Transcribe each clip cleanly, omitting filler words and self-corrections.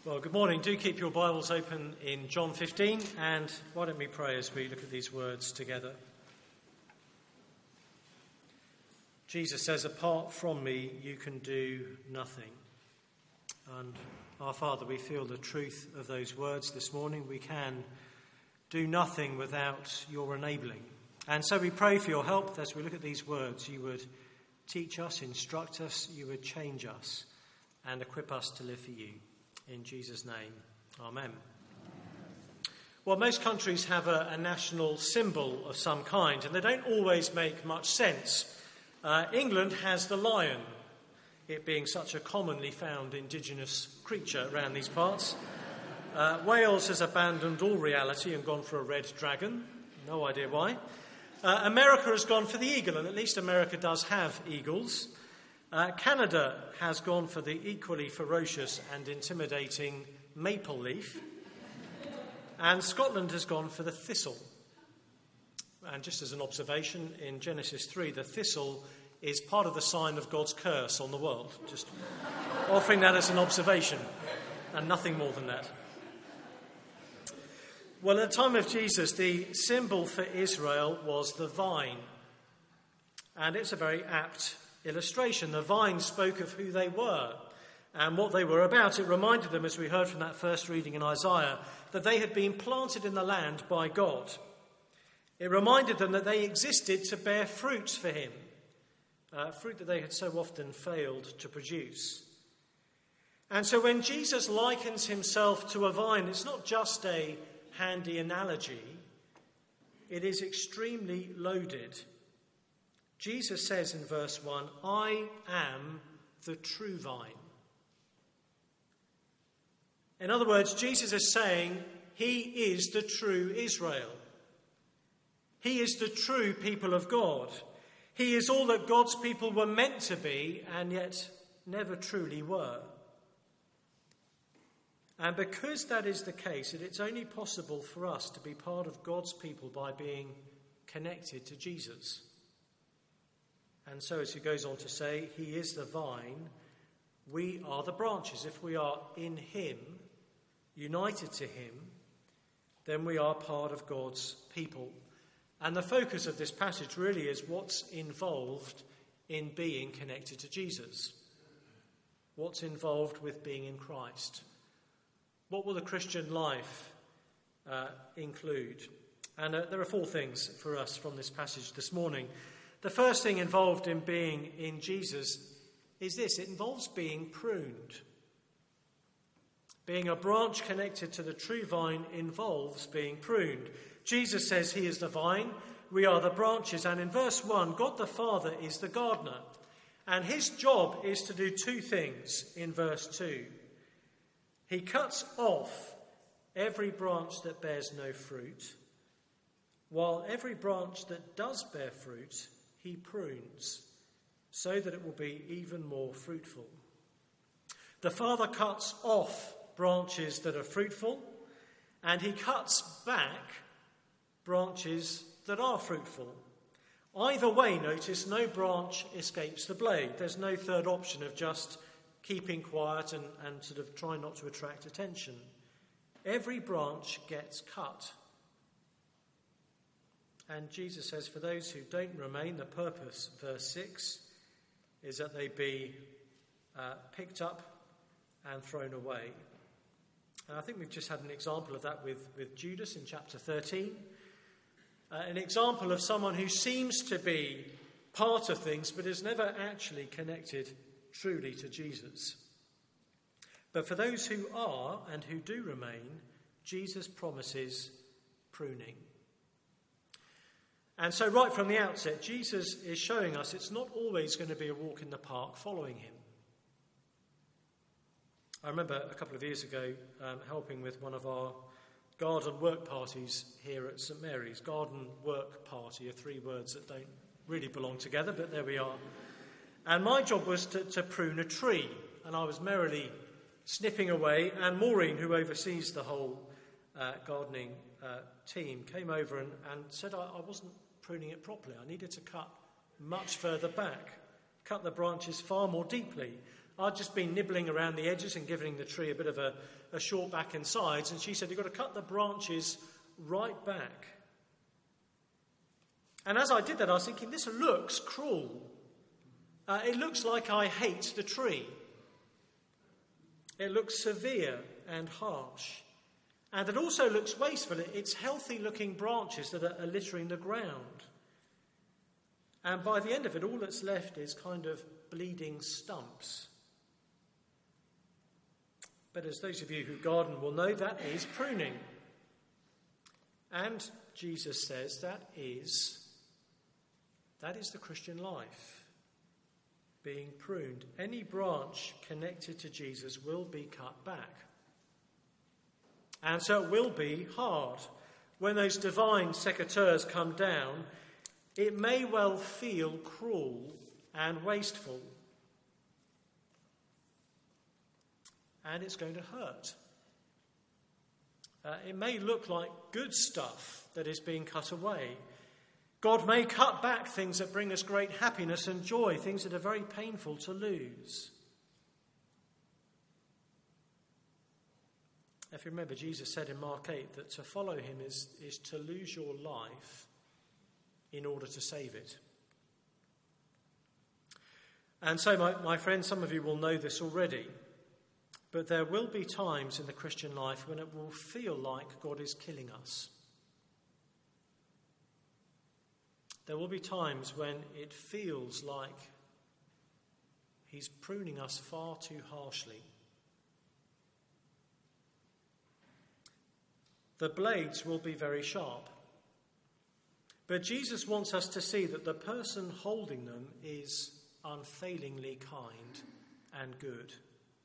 Well, good morning. Do keep your Bibles open in John 15, and why don't we pray as we look at these words together. Jesus says, "Apart from me, you can do nothing." And our Father, we feel the truth of those words this morning. We can do nothing without your enabling. And so we pray for your help as we look at these words. You would teach us, instruct us, you would change us and equip us to live for you. In Jesus' name, amen. Well, most countries have a national symbol of some kind, and they don't always make much sense. England has the lion, it being such a commonly found indigenous creature around these parts. Wales has abandoned all reality and gone for a red dragon. No idea why. America has gone for the eagle, and at least America does have eagles. Canada has gone for the equally ferocious and intimidating maple leaf. And Scotland has gone for the thistle. And just as an observation, in Genesis 3, the thistle is part of the sign of God's curse on the world. Just offering that as an observation, and nothing more than that. Well, at the time of Jesus, the symbol for Israel was the vine. And it's a very apt illustration. The vine spoke of who they were and what they were about. It reminded them, as we heard from that first reading in Isaiah, that they had been planted in the land by God. It reminded them that they existed to bear fruit for him, fruit that they had so often failed to produce. And so when Jesus likens himself to a vine, it's not just a handy analogy, it is extremely loaded. Jesus says in verse 1, "I am the true vine." In other words, Jesus is saying he is the true Israel. He is the true people of God. He is all that God's people were meant to be and yet never truly were. And because that is the case, it's only possible for us to be part of God's people by being connected to Jesus. And so, as he goes on to say, he is the vine, we are the branches. If we are in him, united to him, then we are part of God's people. And the focus of this passage really is what's involved in being connected to Jesus. What's involved with being in Christ? What will the Christian life include? And there are four things for us from this passage this morning. The first thing involved in being in Jesus is this: it involves being pruned. Being a branch connected to the true vine involves being pruned. Jesus says he is the vine, we are the branches, and in verse 1, God the Father is the gardener, and his job is to do two things in verse 2. He cuts off every branch that bears no fruit, while every branch that does bear fruit he prunes, so that it will be even more fruitful. The Father cuts off branches that are fruitful, and he cuts back branches that are fruitful. Either way, notice, no branch escapes the blade. There's no third option of just keeping quiet and sort of trying not to attract attention. Every branch gets cut. And Jesus says for those who don't remain, the purpose, verse 6, is that they be picked up and thrown away. And I think we've just had an example of that with Judas in chapter 13. An example of someone who seems to be part of things but is never actually connected truly to Jesus. But for those who are and who do remain, Jesus promises pruning. And so right from the outset, Jesus is showing us it's not always going to be a walk in the park following him. I remember a couple of years ago helping with one of our garden work parties here at St Mary's. Garden work party are three words that don't really belong together, but there we are. And my job was to prune a tree, and I was merrily snipping away, and Maureen, who oversees the whole gardening team, came over and said I wasn't pruning it properly. I needed to cut much further back, cut the branches far more deeply. I'd just been nibbling around the edges and giving the tree a bit of a short back and sides, and she said, you've got to cut the branches right back. And as I did that, I was thinking, this looks cruel. It looks like I hate the tree. It looks severe and harsh. And it also looks wasteful. It's healthy-looking branches that are littering the ground. And by the end of it, all that's left is kind of bleeding stumps. But as those of you who garden will know, that is pruning. And Jesus says that is the Christian life, being pruned. Any branch connected to Jesus will be cut back. And so it will be hard. When those divine secateurs come down, it may well feel cruel and wasteful. And it's going to hurt. It may look like good stuff that is being cut away. God may cut back things that bring us great happiness and joy, things that are very painful to lose. If you remember, Jesus said in Mark 8 that to follow him is to lose your life in order to save it. And so, my friends, some of you will know this already, but there will be times in the Christian life when it will feel like God is killing us. There will be times when it feels like he's pruning us far too harshly. The blades will be very sharp. But Jesus wants us to see that the person holding them is unfailingly kind and good.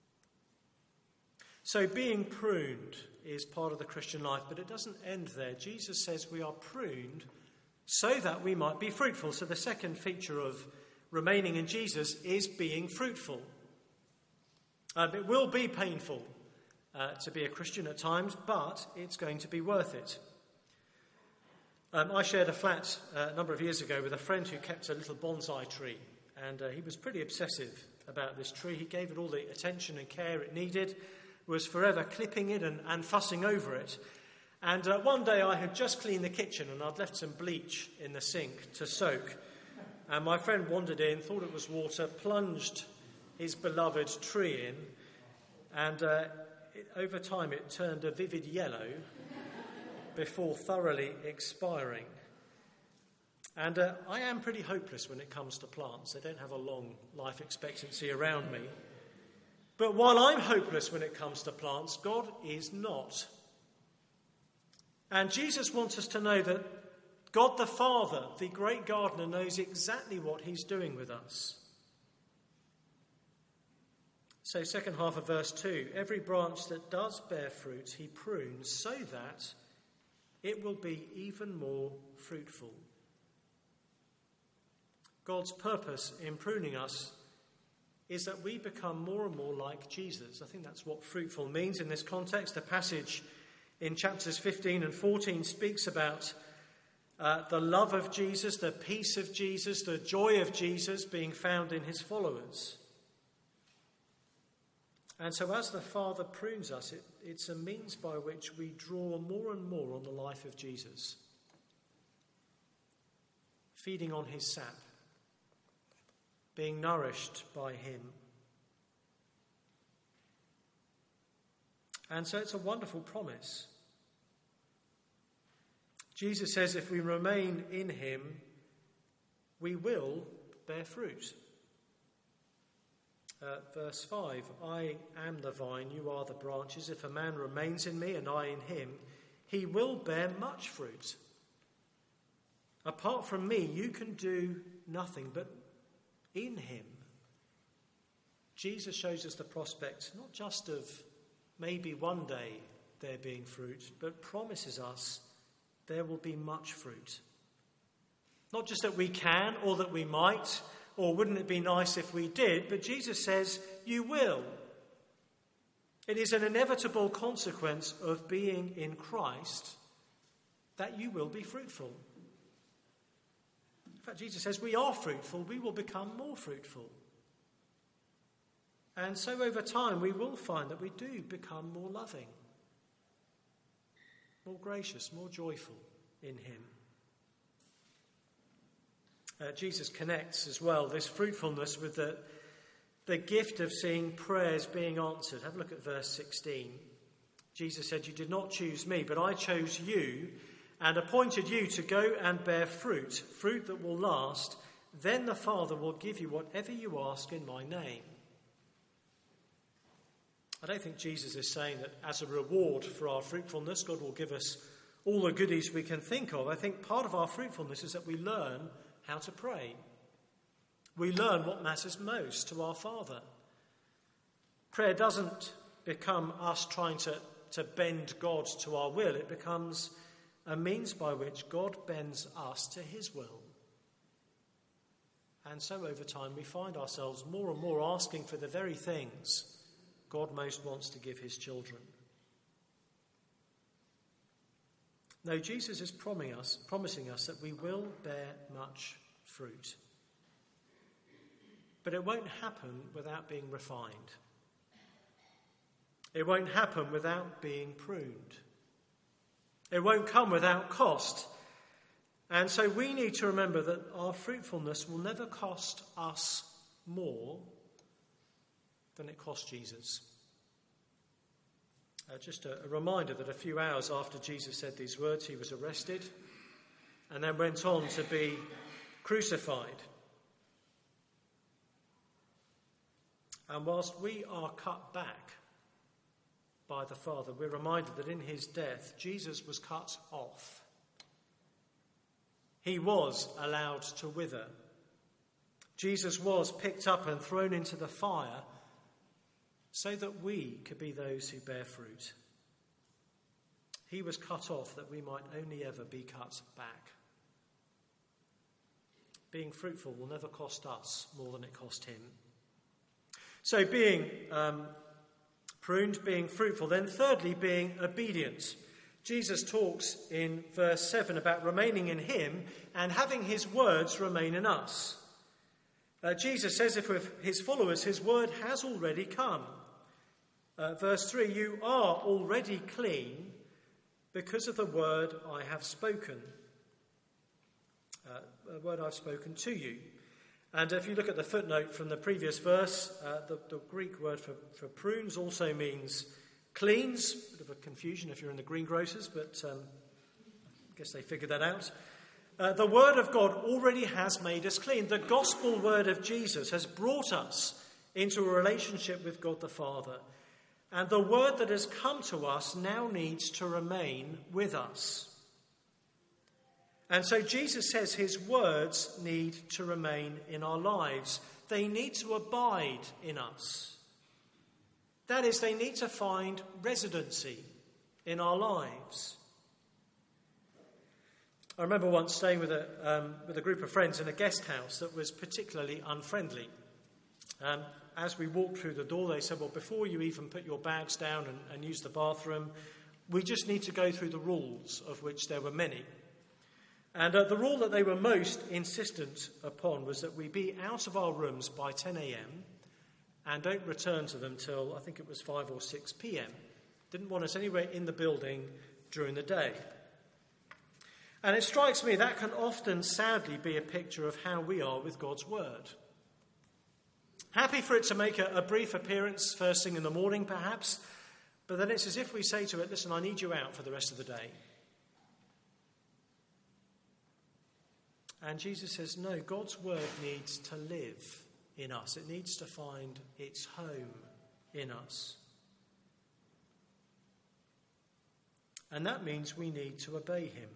So being pruned is part of the Christian life, but it doesn't end there. Jesus says we are pruned so that we might be fruitful. So the second feature of remaining in Jesus is being fruitful. It will be painful to be a Christian at times, but it's going to be worth it. I shared a flat a number of years ago with a friend who kept a little bonsai tree, and he was pretty obsessive about this tree. He gave it all the attention and care it needed, was forever clipping it and fussing over it. And one day I had just cleaned the kitchen and I'd left some bleach in the sink to soak. And my friend wandered in, thought it was water, plunged his beloved tree in, and over time it turned a vivid yellow before thoroughly expiring. And I am pretty hopeless when it comes to plants. They don't have a long life expectancy around me. But while I'm hopeless when it comes to plants, God is not. And Jesus wants us to know that God the Father, the great gardener, knows exactly what he's doing with us. So second half of verse 2, every branch that does bear fruit he prunes so that it will be even more fruitful. God's purpose in pruning us is that we become more and more like Jesus. I think that's what fruitful means in this context. The passage in chapters 15 and 14 speaks about the love of Jesus, the peace of Jesus, the joy of Jesus being found in his followers. And so as the Father prunes us, it's a means by which we draw more and more on the life of Jesus, feeding on his sap, being nourished by him. And so it's a wonderful promise. Jesus says if we remain in him, we will bear fruit. Verse 5, I am the vine, you are the branches. If a man remains in me and I in him, he will bear much fruit. Apart from me, you can do nothing, but in him, Jesus shows us the prospect not just of maybe one day there being fruit, but promises us there will be much fruit. Not just that we can or that we might, or wouldn't it be nice if we did, but Jesus says you will. It is an inevitable consequence of being in Christ that you will be fruitful. In fact, Jesus says we are fruitful, we will become more fruitful. And so over time we will find that we do become more loving, more gracious, more joyful in him. Jesus connects as well this fruitfulness with the gift of seeing prayers being answered. Have a look at verse 16. Jesus said, "You did not choose me, but I chose you and appointed you to go and bear fruit, fruit that will last. Then the Father will give you whatever you ask in my name." I don't think Jesus is saying that as a reward for our fruitfulness, God will give us all the goodies we can think of. I think part of our fruitfulness is that we learn how to pray. We learn what matters most to our Father. Prayer doesn't become us trying to bend God to our will. It becomes a means by which God bends us to his will. And so over time we find ourselves more and more asking for the very things God most wants to give his children. No, Jesus is promising us that we will bear much fruit. But it won't happen without being refined. It won't happen without being pruned. It won't come without cost. And so we need to remember that our fruitfulness will never cost us more than it cost Jesus. Just a reminder that a few hours after Jesus said these words, he was arrested and then went on to be crucified. And whilst we are cut back by the Father, we're reminded that in his death, Jesus was cut off. He was allowed to wither. Jesus was picked up and thrown into the fire so that we could be those who bear fruit. He was cut off that we might only ever be cut back. Being fruitful will never cost us more than it cost him. So being pruned, being fruitful. Then thirdly, being obedient. Jesus talks in verse 7 about remaining in him and having his words remain in us. Jesus says if we're his followers, his word has already come. Verse 3, "You are already clean because of the word I have spoken." The word I've spoken to you. And if you look at the footnote from the previous verse, the Greek word for prunes also means cleans. Bit of a confusion if you're in the greengrocers, but I guess they figured that out. The word of God already has made us clean. The gospel word of Jesus has brought us into a relationship with God the Father. And the word that has come to us now needs to remain with us. And so Jesus says his words need to remain in our lives. They need to abide in us. That is, they need to find residency in our lives. I remember once staying with a group of friends in a guest house that was particularly unfriendly. As we walked through the door, they said, "Well, before you even put your bags down and use the bathroom, we just need to go through the rules," of which there were many. And the rule that they were most insistent upon was that we be out of our rooms by 10 a.m. and don't return to them till, I think it was 5 or 6 p.m. Didn't want us anywhere in the building during the day. And it strikes me that can often, sadly, be a picture of how we are with God's word. Happy for it to make a brief appearance first thing in the morning, perhaps, but then it's as if we say to it, "Listen, I need you out for the rest of the day." And Jesus says, no, God's word needs to live in us. It needs to find its home in us. And that means we need to obey him.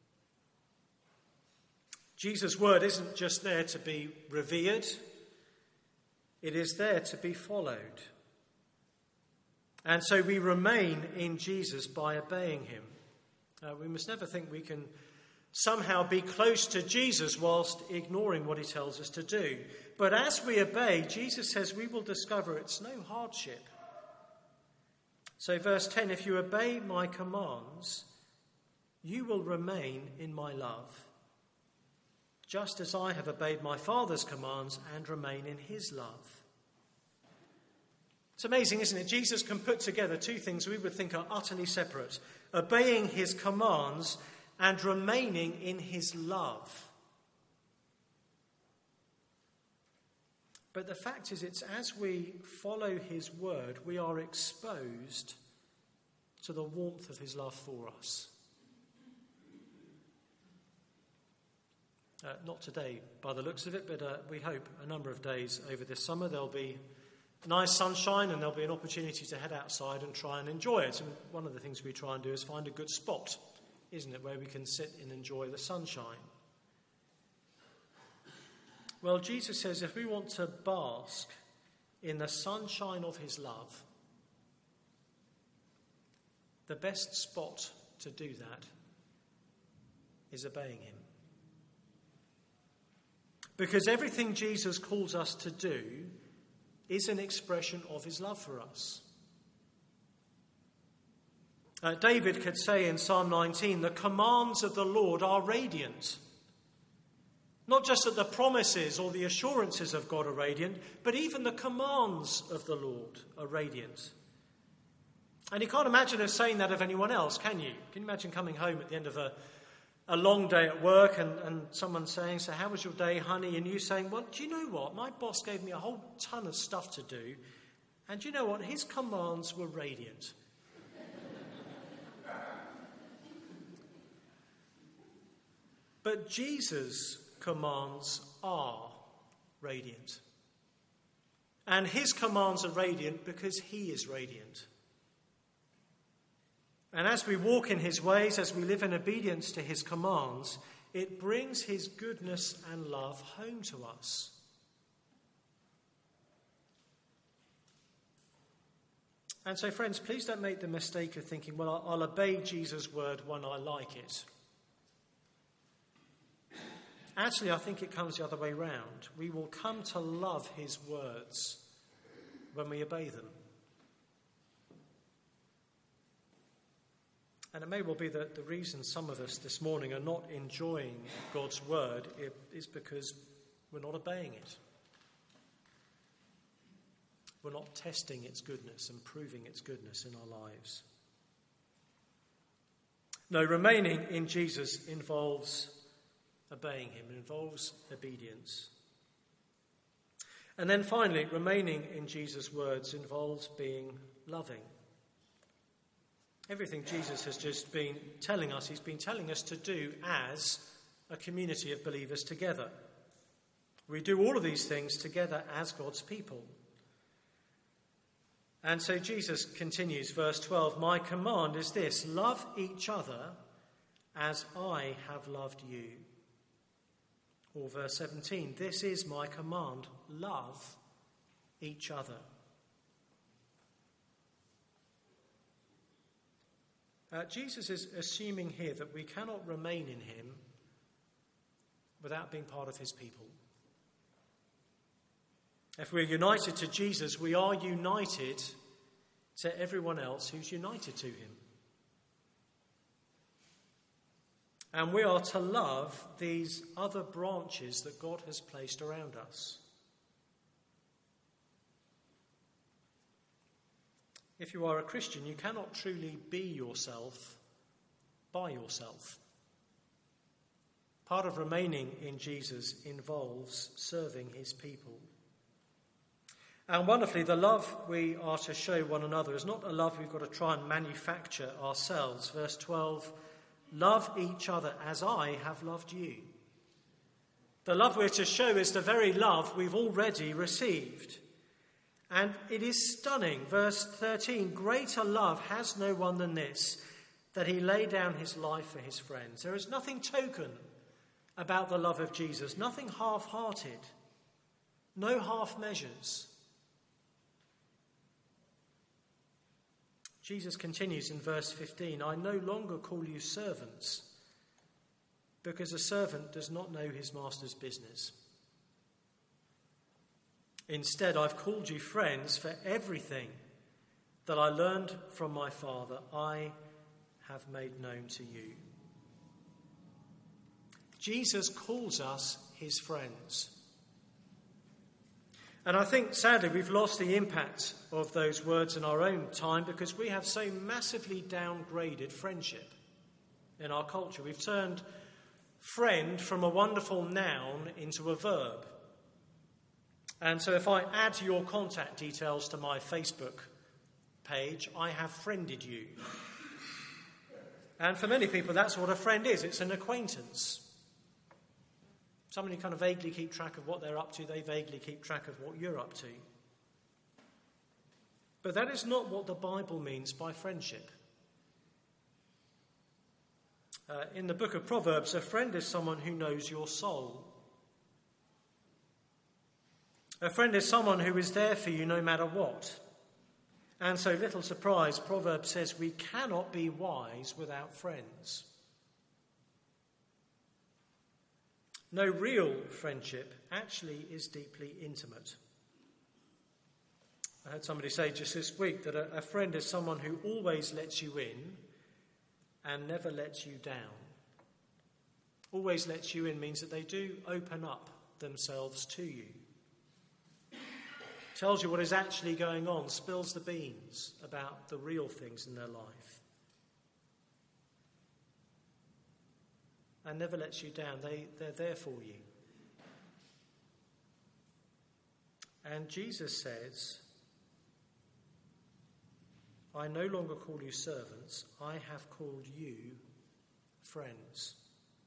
Jesus' word isn't just there to be revered. It is there to be followed. And so we remain in Jesus by obeying him. We must never think we can somehow be close to Jesus whilst ignoring what he tells us to do. But as we obey, Jesus says we will discover it's no hardship. So verse 10, "If you obey my commands, you will remain in my love, just as I have obeyed my Father's commands and remain in his love." It's amazing, isn't it? Jesus can put together two things we would think are utterly separate: obeying his commands and remaining in his love. But the fact is, it's as we follow his word, we are exposed to the warmth of his love for us. Not today, by the looks of it, but we hope a number of days over this summer there'll be nice sunshine and there'll be an opportunity to head outside and try and enjoy it. And one of the things we try and do is find a good spot, isn't it, where we can sit and enjoy the sunshine. Well, Jesus says if we want to bask in the sunshine of his love, the best spot to do that is obeying him. Because everything Jesus calls us to do is an expression of his love for us. David could say in Psalm 19, the commands of the Lord are radiant. Not just that the promises or the assurances of God are radiant, but even the commands of the Lord are radiant. And you can't imagine us saying that of anyone else, can you? Can you imagine coming home at the end of a long day at work and someone saying, so how was your day, honey? And you saying, well, do you know what? My boss gave me a whole ton of stuff to do. And do you know what? His commands were radiant. But Jesus' commands are radiant. And his commands are radiant because he is radiant. And as we walk in his ways, as we live in obedience to his commands, it brings his goodness and love home to us. And so, friends, please don't make the mistake of thinking, well, I'll obey Jesus' word when I like it. Actually, I think it comes the other way round. We will come to love his words when we obey them. And it may well be that the reason some of us this morning are not enjoying God's word is because we're not obeying it. We're not testing its goodness and proving its goodness in our lives. No, remaining in Jesus involves obeying him. It involves obedience. And then finally, remaining in Jesus' words involves being loving. Everything Jesus has just been telling us, he's been telling us to do as a community of believers together. We do all of these things together as God's people. And so Jesus continues, verse 12, my command is this, love each other as I have loved you. Or verse 17, this is my command, love each other. Jesus is assuming here that we cannot remain in him without being part of his people. If we're united to Jesus, we are united to everyone else who's united to him. And we are to love these other branches that God has placed around us. If you are a Christian, you cannot truly be yourself by yourself. Part of remaining in Jesus involves serving his people. And wonderfully, the love we are to show one another is not a love we've got to try and manufacture ourselves. Verse 12, love each other as I have loved you. The love we're to show is the very love we've already received. And it is stunning. Verse 13, greater love has no one than this, that he lay down his life for his friends. There is nothing token about the love of Jesus, nothing half-hearted, no half measures. Jesus continues in verse 15, I no longer call you servants, because a servant does not know his master's business. Instead, I've called you friends, for everything that I learned from my Father, I have made known to you. Jesus calls us his friends. And I think, sadly, we've lost the impact of those words in our own time because we have so massively downgraded friendship in our culture. We've turned friend from a wonderful noun into a verb. And so if I add your contact details to my Facebook page, I have friended you. And for many people, that's what a friend is. It's an acquaintance. Somebody kind of vaguely keep track of what they're up to. They vaguely keep track of what you're up to. But that is not what the Bible means by friendship. In the book of Proverbs, a friend is someone who knows your soul. A friend is someone who is there for you no matter what. And so, little surprise, Proverbs says we cannot be wise without friends. No real friendship actually is deeply intimate. I heard somebody say just this week that a friend is someone who always lets you in and never lets you down. Always lets you in means that they do open up themselves to you. Tells you what is actually going on, spills the beans about the real things in their life. And never lets you down. They're there for you. And Jesus says, I no longer call you servants, I have called you friends.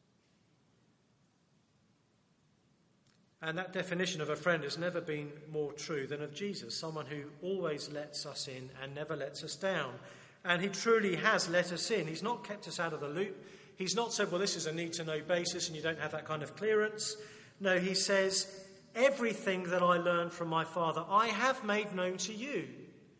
And that definition of a friend has never been more true than of Jesus, someone who always lets us in and never lets us down. And he truly has let us in. He's not kept us out of the loop. He's not said, well, this is a need-to-know basis and you don't have that kind of clearance. No, he says, everything that I learned from my Father, I have made known to you.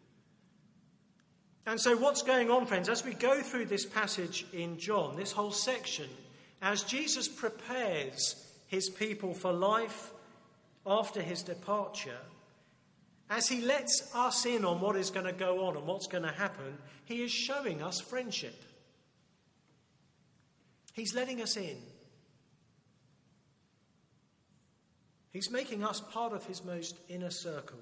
And so what's going on, friends, as we go through this passage in John, this whole section, as Jesus prepares his people for life after his departure, as he lets us in on what is going to go on and what's going to happen, he is showing us friendship. He's letting us in. He's making us part of his most inner circle.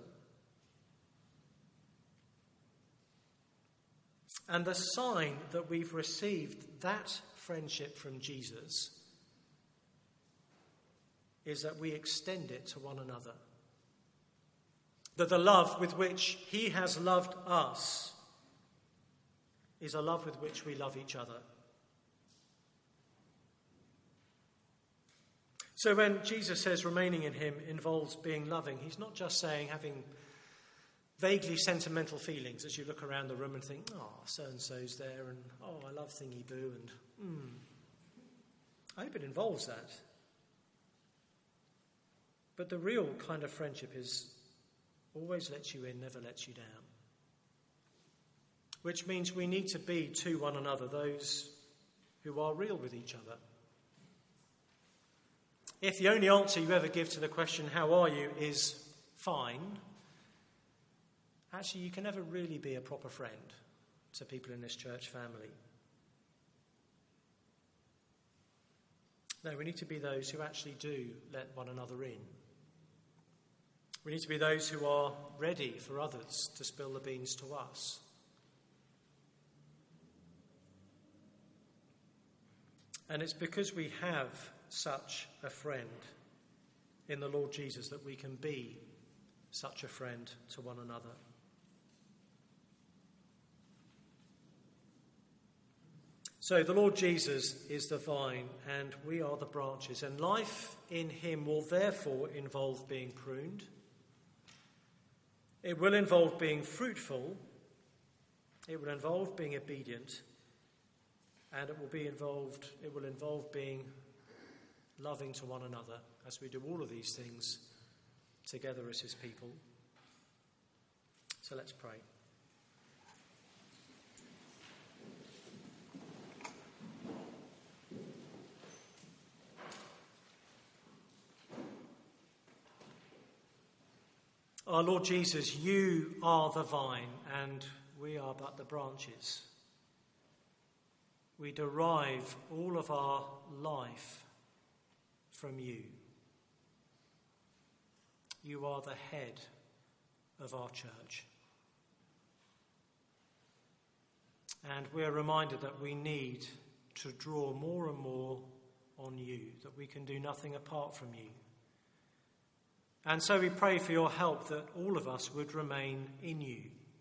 And the sign that we've received that friendship from Jesus is that we extend it to one another. That the love with which he has loved us is a love with which we love each other. So when Jesus says remaining in him involves being loving, he's not just saying having vaguely sentimental feelings as you look around the room and think, oh, so-and-so's there, and oh, I love thingy-boo, and I hope it involves that. But the real kind of friendship is always lets you in, never lets you down. Which means we need to be to one another those who are real with each other. If the only answer you ever give to the question, how are you, is fine, actually you can never really be a proper friend to people in this church family. No, we need to be those who actually do let one another in. We need to be those who are ready for others to spill the beans to us. And it's because we have such a friend in the Lord Jesus that we can be such a friend to one another. So the Lord Jesus is the vine and we are the branches, and life in him will therefore involve being pruned. It will involve being fruitful. It will involve being obedient. And it will involve being loving to one another as we do all of these things together as his people. So let's pray. Our Lord Jesus, you are the vine and we are but the branches. We derive all of our life from you. you are the head of our church. And we are reminded that we need to draw more and more on you, that we can do nothing apart from you. And so we pray for your help that all of us would remain in you.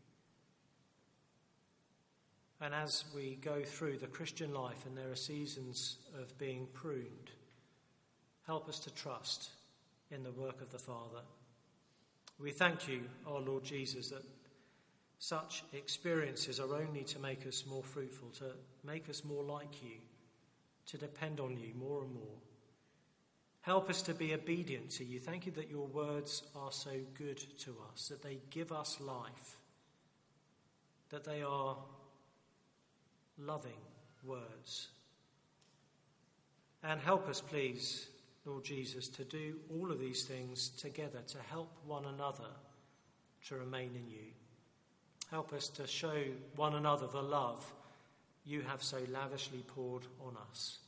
And as we go through the Christian life and there are seasons of being pruned, help us to trust in the work of the Father. We thank you, our Lord Jesus, that such experiences are only to make us more fruitful, to make us more like you, to depend on you more and more. Help us to be obedient to you. Thank you that your words are so good to us, that they give us life, that they are loving words. And help us, please, Lord Jesus, to do all of these things together, to help one another to remain in you. Help us to show one another the love you have so lavishly poured on us.